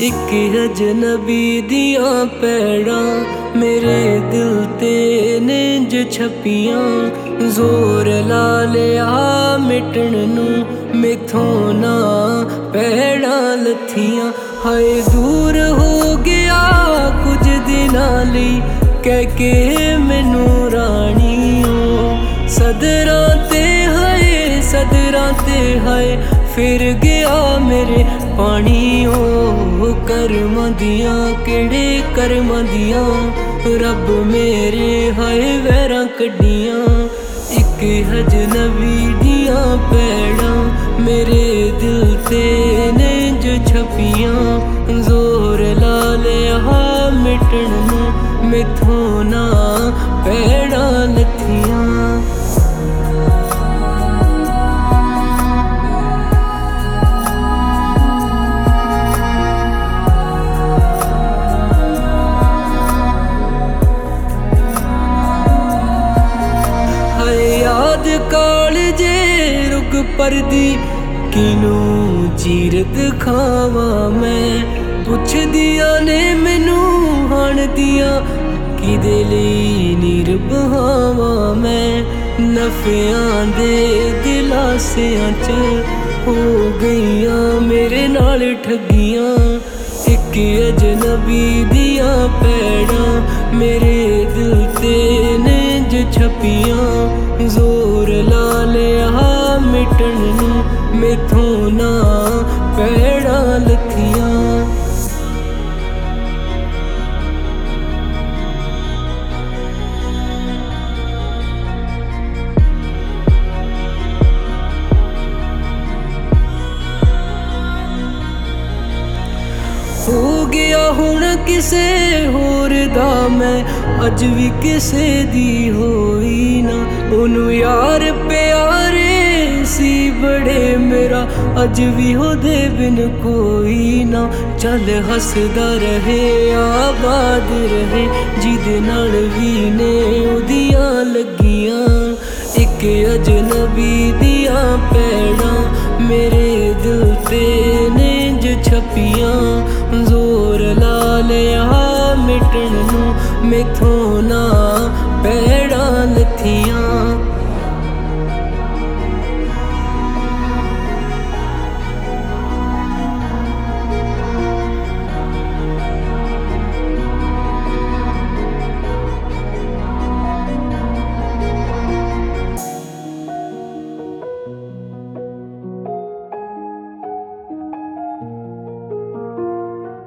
एक अजनबी दियां पैड़ां मेरे दिल ते निंज छपियां। जोर ला लिया मिटण नू मैथों ना पैड़ां लथियां। हाय दूर हो गया कुछ दिनां लई कह के मैनू राणीओ। सदरां ते हाय फिर गया मेरे पाणीओ। करमां दियां केड़े करमां दियां रब मेरे हाय वैरां कड्डियां। एक अजनबी दियां पैड़ां मेरे दिल ते निंज छपियां। जोर ला लिया मिटण नू मैथों ना पैड़ां लथियां। याद कालजे रुक परदी किनू चीर दिखावा मैं। पुछदियां ने मैनू हाण दियां किदे लई नीर बहावा मैं। नफियां दे दिलासियां च हो गईयां मेरे नाल ठगियां। एक अजनबी दियां पैड़ां मेरे दिल ते निंज छपियां। जोर ला लिया मिटण नू मैथों ना पैड़ां लथियां। हो गया हुण किसे होर दा मैं अज भी किसे दी होई ना। ओनू यार प्यारे सी बड़े मेरा अज भी ओदे बिन कोई ना। चल हसदा रहे आबाद रहे जिदे नाल भी ने ओदियां लगियां। एक अजनबी दियां पैड़ां मेरे दिल ते निंज छपियां। जोर ला लिया मिटण नू मैथों ना पैड़ां लथियां।